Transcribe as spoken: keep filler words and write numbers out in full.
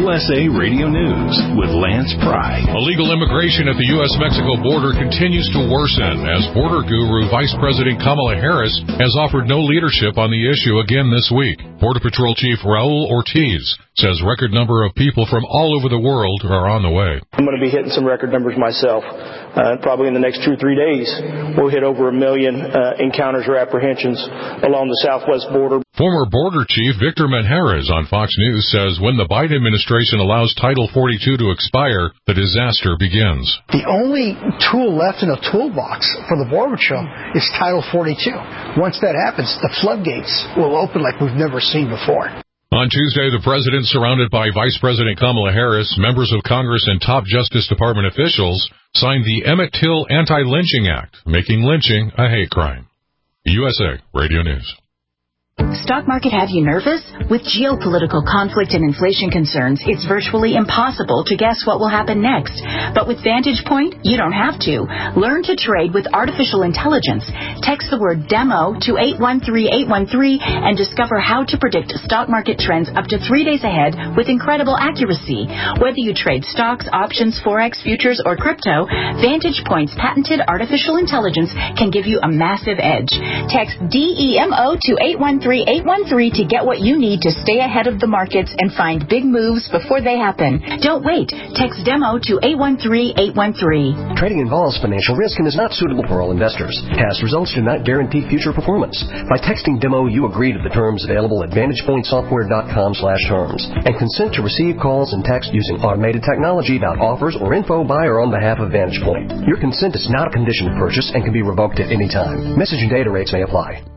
U S A Radio News with Lance Pry. Illegal immigration at the U S Mexico border continues to worsen as border guru Vice President Kamala Harris has offered no leadership on the issue again this week. Border Patrol Chief Raul Ortiz says record number of people from all over the world are on the way. I'm going to be hitting some record numbers myself. Uh, probably in the next two or three days, we'll hit over a million uh, encounters or apprehensions along the southwest border. Former Border Chief Victor Menjarez on Fox News says when the Biden administration allows Title forty-two to expire, the disaster begins. The only tool left in the toolbox for the Border Patrol is Title forty-two. Once that happens, the floodgates will open like we've never seen before. On Tuesday, the president, surrounded by Vice President Kamala Harris, members of Congress, and top Justice Department officials, signed the Emmett Till Anti-Lynching Act, making lynching a hate crime. U S A Radio News. Stock market have you nervous? With geopolitical conflict and inflation concerns, it's virtually impossible to guess what will happen next. But with Vantage Point, you don't have to. Learn to trade with artificial intelligence. Text the word DEMO to eight one three eight one three and discover how to predict stock market trends up to three days ahead with incredible accuracy. Whether you trade stocks, options, forex, futures, or crypto, Vantage Point's patented artificial intelligence can give you a massive edge. Text DEMO to eight one three eight one three to get what you need to stay ahead of the markets and find big moves before they happen. Don't wait. Text DEMO to eight one three eight one three. Trading involves financial risk and is not suitable for all investors. Past results do not guarantee future performance. By texting DEMO, you agree to the terms available at vantagepointsoftware.com slash terms and consent to receive calls and text using automated technology about offers or info by or on behalf of Vantage Point. Your consent is not a condition of purchase and can be revoked at any time. Message and data rates may apply.